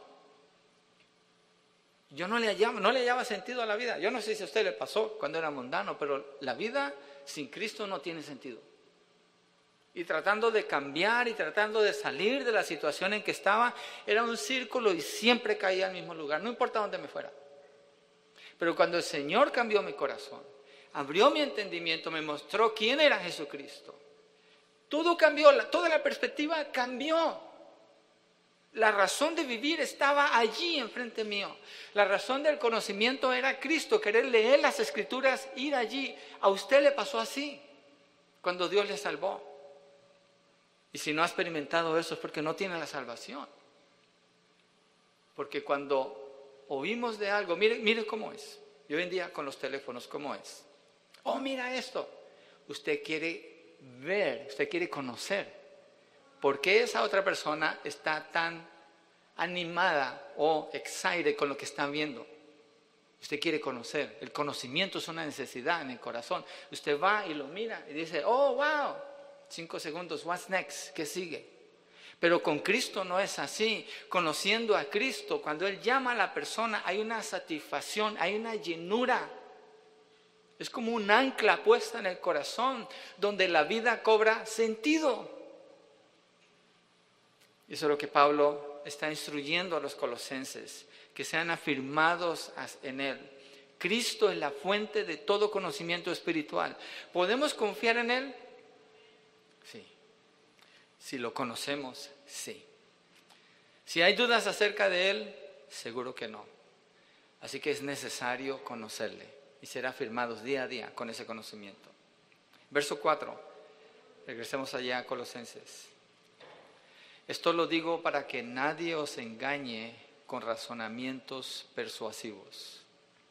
Yo no le hallaba, no le hallaba sentido a la vida. Yo no sé si a usted le pasó cuando era mundano, pero la vida sin Cristo no tiene sentido. Y tratando de cambiar y tratando de salir de la situación en que estaba, era un círculo y siempre caía al mismo lugar, no importa dónde me fuera. Pero cuando el Señor cambió mi corazón, abrió mi entendimiento, me mostró quién era Jesucristo, todo cambió, toda la perspectiva cambió. La razón de vivir estaba allí enfrente mío. La razón del conocimiento era Cristo, querer leer las Escrituras, ir allí. A usted le pasó así, cuando Dios le salvó. Y si no ha experimentado eso es porque no tiene la salvación. Porque cuando oímos de algo, mire, mire cómo es. Y hoy en día con los teléfonos, ¿cómo es? Oh, mira esto. Usted quiere ver, usted quiere conocer. ¿Por qué esa otra persona está tan animada o excited con lo que está viendo? Usted quiere conocer. El conocimiento es una necesidad en el corazón. Usted va y lo mira y dice, oh, wow. Cinco segundos, what's next? ¿Qué sigue? Pero con Cristo no es así. Conociendo a Cristo, cuando Él llama a la persona, hay una satisfacción, hay una llenura. Es como un ancla puesta en el corazón, donde la vida cobra sentido. Eso es lo que Pablo está instruyendo a los colosenses, que sean afirmados en Él. Cristo es la fuente de todo conocimiento espiritual. ¿Podemos confiar en Él? Sí. Si lo conocemos, sí. Si hay dudas acerca de Él, seguro que no. Así que es necesario conocerle y ser afirmados día a día con ese conocimiento. Verso cuatro. Regresemos allá a Colosenses. Esto lo digo para que nadie os engañe con razonamientos persuasivos.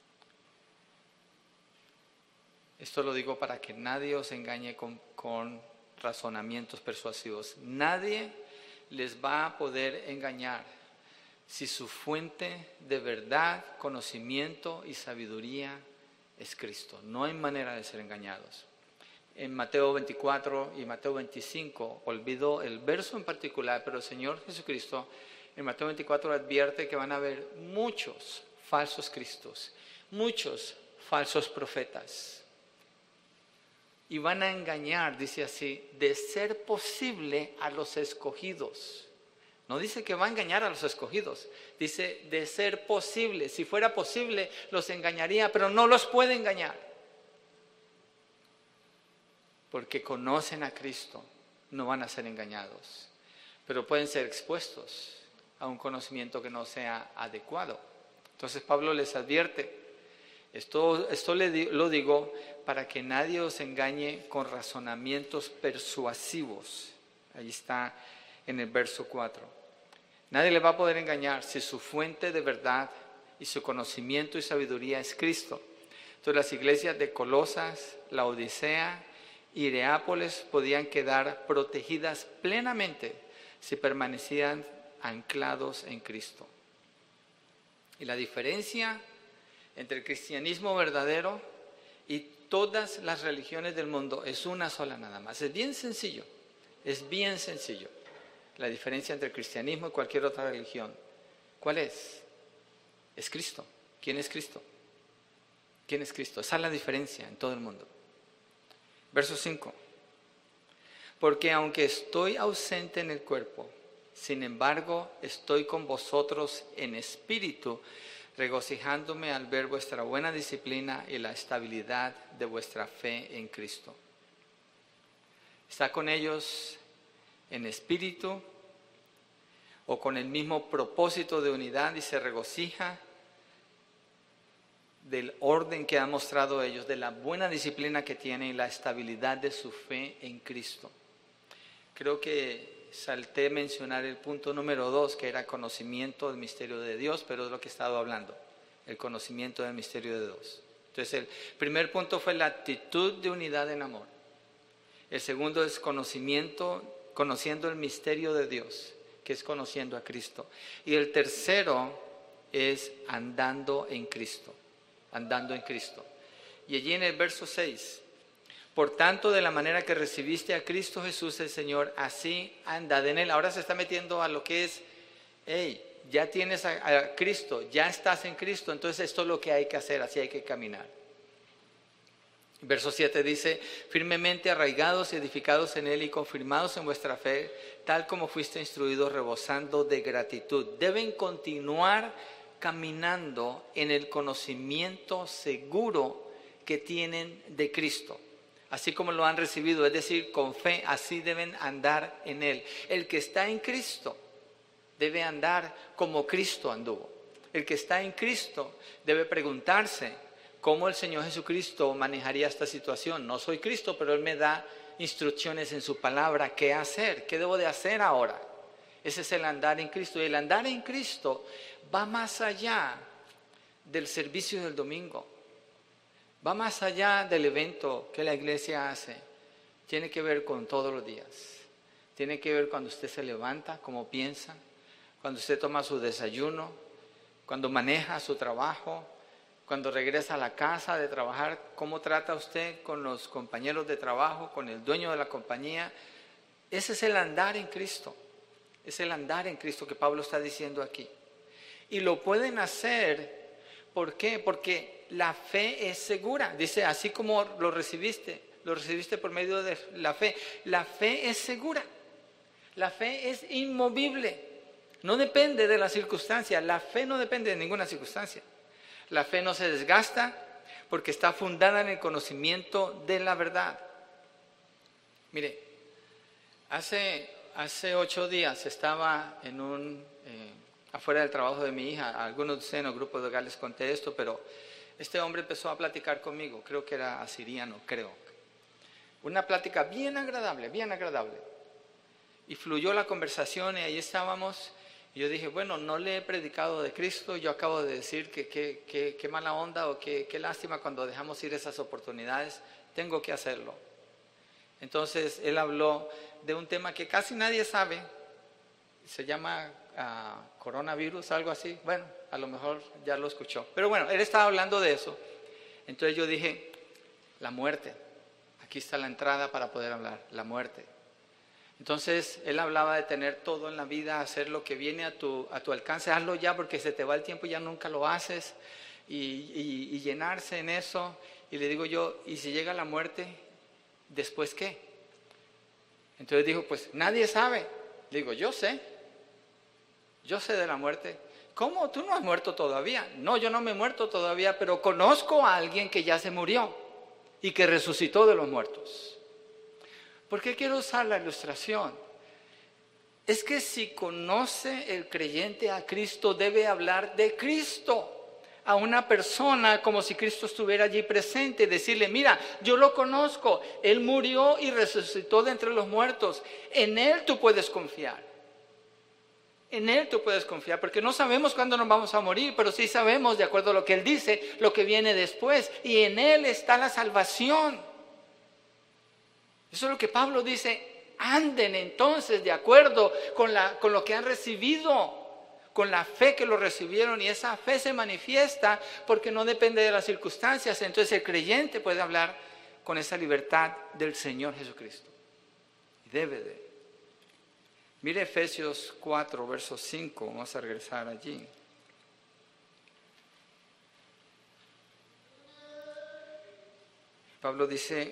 Esto lo digo para que nadie os engañe con, con razonamientos persuasivos. Nadie les va a poder engañar si su fuente de verdad, conocimiento y sabiduría es Cristo. No hay manera de ser engañados. En Mateo veinticuatro y Mateo veinticinco, olvido el verso en particular, pero el Señor Jesucristo en Mateo veinticuatro advierte que van a haber muchos falsos cristos, muchos falsos profetas. Y van a engañar, dice así, de ser posible a los escogidos. No dice que va a engañar a los escogidos, dice de ser posible. Si fuera posible, los engañaría, pero no los puede engañar. Porque conocen a Cristo, no van a ser engañados. Pero pueden ser expuestos a un conocimiento que no sea adecuado. Entonces Pablo les advierte. Esto, esto le, lo digo para que nadie os engañe con razonamientos persuasivos. Ahí está en el verso cuatro. Nadie le va a poder engañar si su fuente de verdad y su conocimiento y sabiduría es Cristo. Entonces las iglesias de Colosas, Laodicea y Hierápolis podían quedar protegidas plenamente si permanecían anclados en Cristo. Y la diferencia entre el cristianismo verdadero y todas las religiones del mundo es una sola nada más. Es bien sencillo, es bien sencillo. La diferencia entre el cristianismo y cualquier otra religión. ¿Cuál es? Es Cristo. ¿Quién es Cristo? ¿Quién es Cristo? Esa es la diferencia en todo el mundo. Verso cinco. Porque aunque estoy ausente en el cuerpo, sin embargo estoy con vosotros en espíritu, regocijándome al ver vuestra buena disciplina y la estabilidad de vuestra fe en Cristo. Está con ellos en espíritu o con el mismo propósito de unidad y se regocija del orden que han mostrado ellos, de la buena disciplina que tienen y la estabilidad de su fe en Cristo. Creo que salté a mencionar el punto número dos, que era conocimiento del misterio de Dios, pero es lo que he estado hablando, el conocimiento del misterio de Dios. Entonces el primer punto fue la actitud de unidad en amor. El segundo es conocimiento, conociendo el misterio de Dios, que es conociendo a Cristo. Y el tercero es andando en Cristo, andando en Cristo. Y allí en el verso seis, por tanto, de la manera que recibiste a Cristo Jesús el Señor, así andad en Él. Ahora se está metiendo a lo que es, hey, ya tienes a, a Cristo, ya estás en Cristo, entonces esto es lo que hay que hacer, así hay que caminar. Verso siete dice, firmemente arraigados y edificados en Él y confirmados en vuestra fe, tal como fuiste instruidos, rebosando de gratitud. Deben continuar caminando en el conocimiento seguro que tienen de Cristo, así como lo han recibido, es decir, con fe, así deben andar en Él. El que está en Cristo debe andar como Cristo anduvo. El que está en Cristo debe preguntarse cómo el Señor Jesucristo manejaría esta situación. No soy Cristo, pero Él me da instrucciones en su palabra, qué hacer, qué debo de hacer ahora. Ese es el andar en Cristo. Y el andar en Cristo va más allá del servicio del domingo. Va más allá del evento que la iglesia hace. Tiene que ver con todos los días. Tiene que ver cuando usted se levanta, cómo piensa, cuando usted toma su desayuno, cuando maneja su trabajo, cuando regresa a la casa de trabajar, cómo trata usted con los compañeros de trabajo, con el dueño de la compañía. Ese es el andar en Cristo. Es el andar en Cristo que Pablo está diciendo aquí. Y lo pueden hacer, ¿por qué? Porque la fe es segura. Dice, así como lo recibiste, lo recibiste por medio de la fe. La fe es segura. La fe es inmovible. No depende de la circunstancia. La fe no depende de ninguna circunstancia. La fe no se desgasta porque está fundada en el conocimiento de la verdad. Mire, hace, hace ocho días estaba en un, eh, afuera del trabajo de mi hija. A algunos de ustedes en el grupo de hogar les conté esto, pero este hombre empezó a platicar conmigo. Creo que era asiriano, creo. Una plática bien agradable, bien agradable. Y fluyó la conversación y ahí estábamos. Y yo dije, bueno, no le he predicado de Cristo, yo acabo de decir que qué mala onda o qué lástima cuando dejamos ir esas oportunidades, tengo que hacerlo. Entonces él habló de un tema que casi nadie sabe, se llama uh, coronavirus, algo así. Bueno, a lo mejor ya lo escuchó. Pero bueno, él estaba hablando de eso. Entonces yo dije, la muerte. Aquí está la entrada para poder hablar, la muerte. Entonces él hablaba de tener todo en la vida, hacer lo que viene a tu, a tu alcance, hazlo ya porque se te va el tiempo y ya nunca lo haces. Y, y, y llenarse en eso. Y le digo yo, ¿y si llega la muerte, después qué? Entonces dijo, pues nadie sabe. Le digo, yo sé. Yo sé de la muerte. ¿Cómo? ¿Tú no has muerto todavía? No, yo no me he muerto todavía, pero conozco a alguien que ya se murió y que resucitó de los muertos. ¿Por qué quiero usar la ilustración? Es que si conoce el creyente a Cristo, debe hablar de Cristo a una persona como si Cristo estuviera allí presente, decirle, mira, yo lo conozco, Él murió y resucitó de entre los muertos, en Él tú puedes confiar. En Él tú puedes confiar, porque no sabemos cuándo nos vamos a morir, pero sí sabemos, de acuerdo a lo que Él dice, lo que viene después. Y en Él está la salvación. Eso es lo que Pablo dice, anden entonces de acuerdo con, la, con lo que han recibido, con la fe que lo recibieron. Y esa fe se manifiesta porque no depende de las circunstancias. Entonces el creyente puede hablar con esa libertad del Señor Jesucristo. Y debe de. Mire Efesios cuatro, verso cinco, vamos a regresar allí. Pablo dice,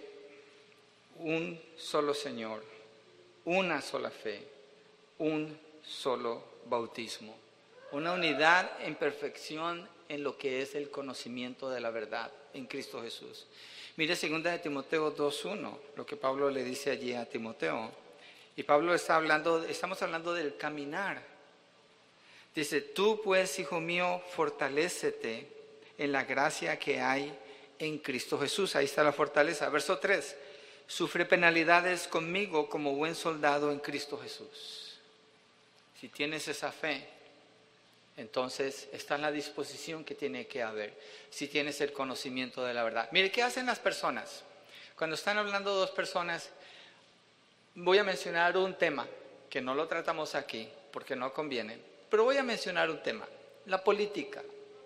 un solo Señor, una sola fe, un solo bautismo. Una unidad en perfección en lo que es el conocimiento de la verdad en Cristo Jesús. Mire segunda de Timoteo dos uno, lo que Pablo le dice allí a Timoteo. Y Pablo está hablando, estamos hablando del caminar. Dice, tú pues, hijo mío, fortalécete en la gracia que hay en Cristo Jesús. Ahí está la fortaleza. Verso tres, sufre penalidades conmigo como buen soldado en Cristo Jesús. Si tienes esa fe, entonces está en la disposición que tiene que haber. Si tienes el conocimiento de la verdad. Mire, ¿qué hacen las personas? Cuando están hablando dos personas, voy a mencionar un tema que no lo tratamos aquí porque no conviene, pero voy a mencionar un tema, la política.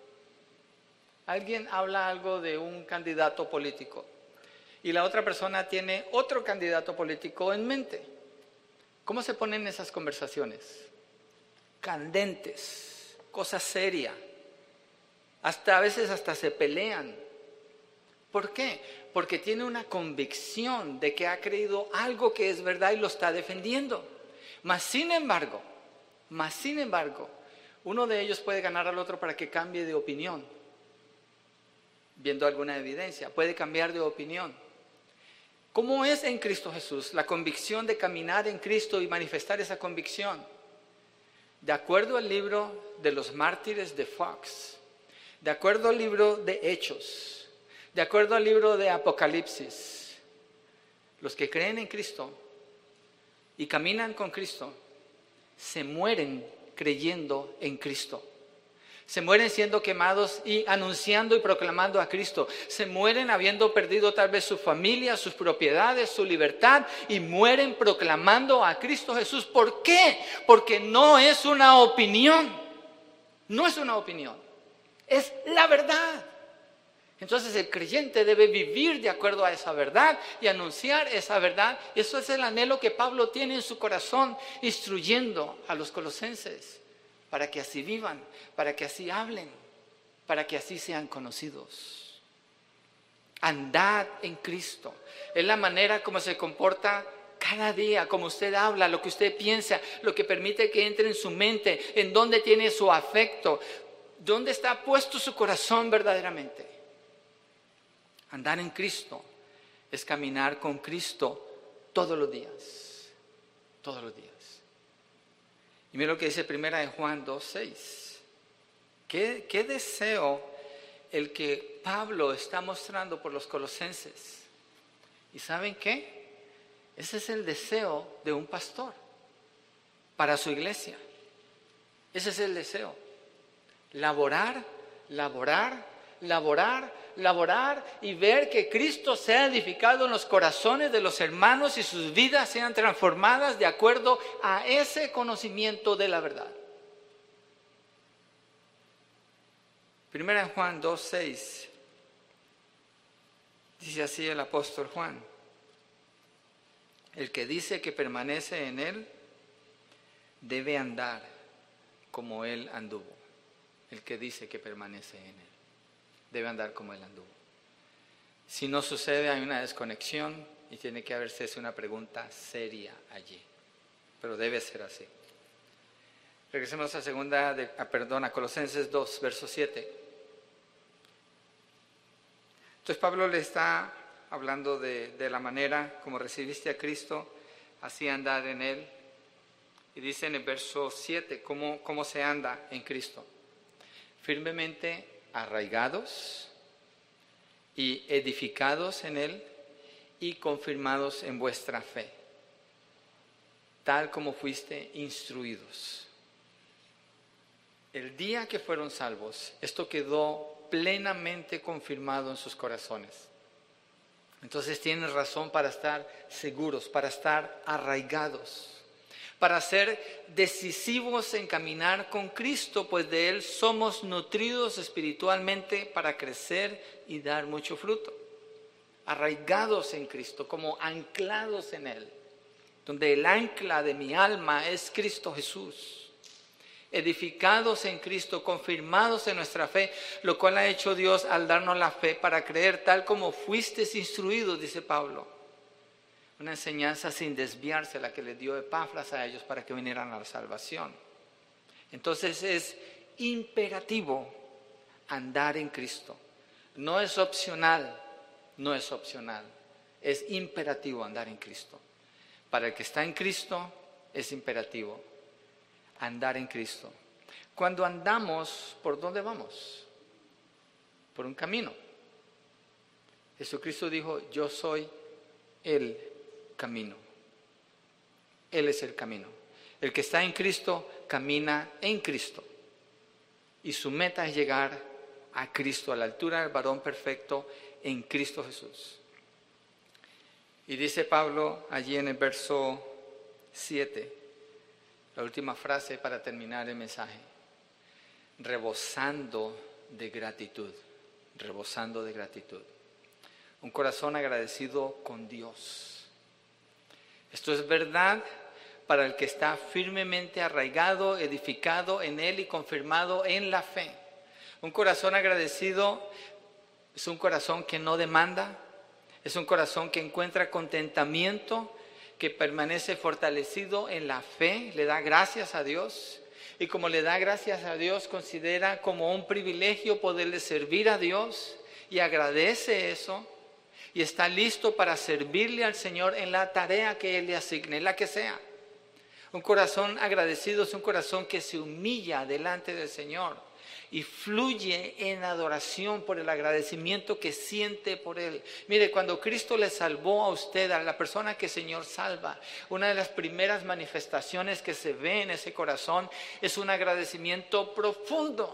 Alguien habla algo de un candidato político y la otra persona tiene otro candidato político en mente. ¿Cómo se ponen esas conversaciones? Candentes, cosa seria. Hasta a veces hasta se pelean. ¿Por qué? Porque tiene una convicción de que ha creído algo que es verdad y lo está defendiendo. Mas sin embargo, mas sin embargo, uno de ellos puede ganar al otro para que cambie de opinión. Viendo alguna evidencia, puede cambiar de opinión. ¿Cómo es en Cristo Jesús la convicción de caminar en Cristo y manifestar esa convicción? De acuerdo al libro de los mártires de Fox, de acuerdo al libro de Hechos, de acuerdo al libro de Apocalipsis, los que creen en Cristo y caminan con Cristo, se mueren creyendo en Cristo. Se mueren siendo quemados y anunciando y proclamando a Cristo. Se mueren habiendo perdido tal vez su familia, sus propiedades, su libertad y mueren proclamando a Cristo Jesús. ¿Por qué? Porque no es una opinión. No es una opinión. Es la verdad. Entonces el creyente debe vivir de acuerdo a esa verdad y anunciar esa verdad. Y eso es el anhelo que Pablo tiene en su corazón, instruyendo a los colosenses para que así vivan, para que así hablen, para que así sean conocidos. Andad en Cristo. Es la manera como se comporta cada día, como usted habla, lo que usted piensa, lo que permite que entre en su mente, en dónde tiene su afecto, dónde está puesto su corazón verdaderamente. Andar en Cristo es caminar con Cristo todos los días, todos los días. Y mira lo que dice primera de Juan dos seis. ¿Qué, qué deseo el que Pablo está mostrando por los colosenses? ¿Y saben qué? Ese es el deseo de un pastor para su iglesia. Ese es el deseo. Laborar, laborar, laborar, laborar y ver que Cristo sea edificado en los corazones de los hermanos y sus vidas sean transformadas de acuerdo a ese conocimiento de la verdad. Primera Juan dos, seis. Dice así el apóstol Juan: el que dice que permanece en él debe andar como él anduvo. El que dice que permanece en él debe andar como él anduvo. Si no sucede, hay una desconexión y tiene que haberse una pregunta seria allí. Pero debe ser así. Regresemos a segunda, de, a, perdón, a Colosenses dos, verso siete. Entonces Pablo le está hablando de, de la manera como recibiste a Cristo, así andar en él. Y dice en el verso siete, ¿cómo, cómo se anda en Cristo? Firmemente arraigados y edificados en él y confirmados en vuestra fe, tal como fuiste instruidos. El día que fueron salvos, esto quedó plenamente confirmado en sus corazones. Entonces tienen razón para estar seguros, para estar arraigados, para ser decisivos en caminar con Cristo, pues de Él somos nutridos espiritualmente para crecer y dar mucho fruto. Arraigados en Cristo, como anclados en Él, donde el ancla de mi alma es Cristo Jesús. Edificados en Cristo, confirmados en nuestra fe, lo cual ha hecho Dios al darnos la fe para creer tal como fuisteis instruidos, dice Pablo. Una enseñanza sin desviarse, la que le dio Epafras a ellos para que vinieran a la salvación. Entonces es imperativo andar en Cristo. No es opcional, no es opcional. Es imperativo andar en Cristo. Para el que está en Cristo es imperativo andar en Cristo. Cuando andamos, ¿por dónde vamos? Por un camino. Jesucristo dijo, yo soy el camino. Él es el camino. El que está en Cristo camina en Cristo. Y su meta es llegar a Cristo, a la altura del varón perfecto en Cristo Jesús. Y dice Pablo allí en el verso siete, la última frase para terminar el mensaje: rebosando de gratitud, rebosando de gratitud. Un corazón agradecido con Dios. Esto es verdad para el que está firmemente arraigado, edificado en Él y confirmado en la fe. Un corazón agradecido es un corazón que no demanda, es un corazón que encuentra contentamiento, que permanece fortalecido en la fe, le da gracias a Dios. Y como le da gracias a Dios, considera como un privilegio poderle servir a Dios y agradece eso. Y está listo para servirle al Señor en la tarea que Él le asigne, la que sea. Un corazón agradecido es un corazón que se humilla delante del Señor y fluye en adoración por el agradecimiento que siente por Él. Mire, cuando Cristo le salvó a usted, a la persona que el Señor salva, una de las primeras manifestaciones que se ve en ese corazón es un agradecimiento profundo.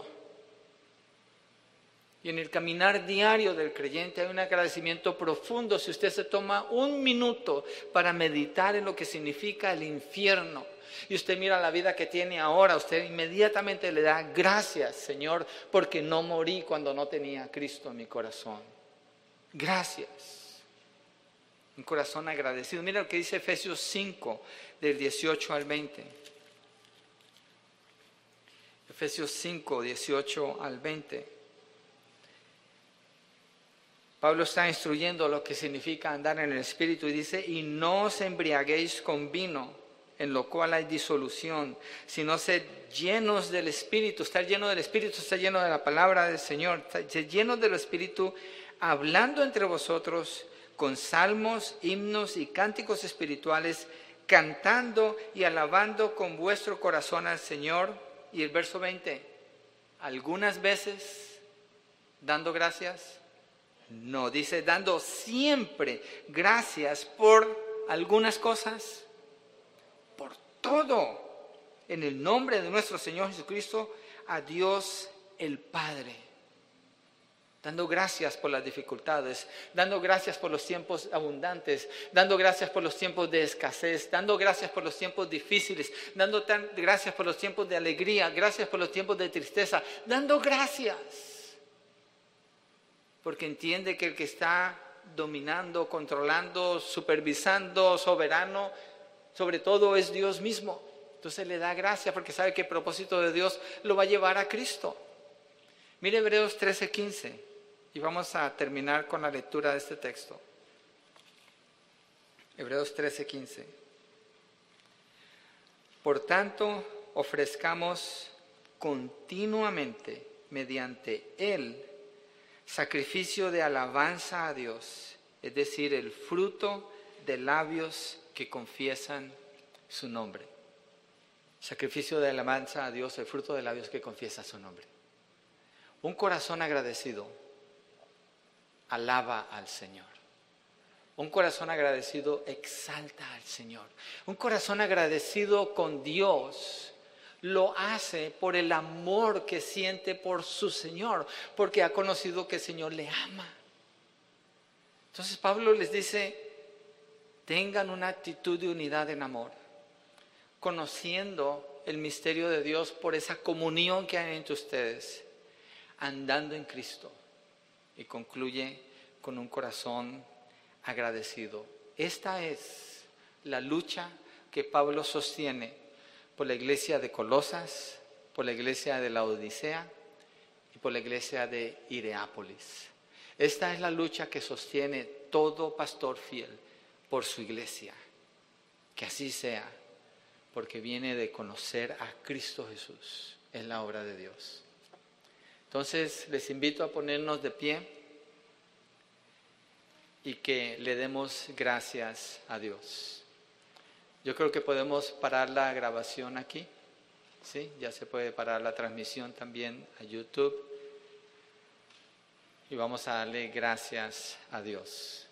Y en el caminar diario del creyente hay un agradecimiento profundo. Si usted se toma un minuto para meditar en lo que significa el infierno, y usted mira la vida que tiene ahora, usted inmediatamente le da gracias, Señor, porque no morí cuando no tenía a Cristo en mi corazón. Gracias. Un corazón agradecido. Mira lo que dice Efesios cinco, del dieciocho al veinte. Efesios cinco, dieciocho al veinte. Pablo está instruyendo lo que significa andar en el Espíritu y dice, y no os embriaguéis con vino, en lo cual hay disolución, sino sed llenos del Espíritu. Estar lleno del Espíritu, estar lleno de la palabra del Señor, sed llenos del Espíritu, hablando entre vosotros con salmos, himnos y cánticos espirituales, cantando y alabando con vuestro corazón al Señor. Y el verso veinte, algunas veces dando gracias No, dice dando siempre gracias por algunas cosas, por todo, en el nombre de nuestro Señor Jesucristo, a Dios el Padre. Dando gracias por las dificultades, dando gracias por los tiempos abundantes, dando gracias por los tiempos de escasez, dando gracias por los tiempos difíciles, dando tan, gracias por los tiempos de alegría, gracias por los tiempos de tristeza, dando gracias. Porque entiende que el que está dominando, controlando, supervisando, soberano, sobre todo es Dios mismo. Entonces le da gracias porque sabe que el propósito de Dios lo va a llevar a Cristo. Mire Hebreos trece quince y vamos a terminar con la lectura de este texto. Hebreos trece quince. Por tanto, ofrezcamos continuamente mediante Él sacrificio de alabanza a Dios, es decir, el fruto de labios que confiesan su nombre. Sacrificio de alabanza a Dios, el fruto de labios que confiesa su nombre. Un corazón agradecido alaba al Señor. Un corazón agradecido exalta al Señor. Un corazón agradecido con Dios lo hace por el amor que siente por su Señor, porque ha conocido que el Señor le ama. Entonces Pablo les dice, tengan una actitud de unidad en amor, conociendo el misterio de Dios por esa comunión que hay entre ustedes, andando en Cristo. Y concluye con un corazón agradecido. Esta es la lucha que Pablo sostiene por la iglesia de Colosas, por la iglesia de la Odisea y por la iglesia de Hierápolis. Esta es la lucha que sostiene todo pastor fiel por su iglesia. Que así sea, porque viene de conocer a Cristo Jesús. Es la obra de Dios. Entonces les invito a ponernos de pie y que le demos gracias a Dios. Yo creo que podemos parar la grabación aquí, ¿sí? Ya se puede parar la transmisión también a YouTube y vamos a darle gracias a Dios.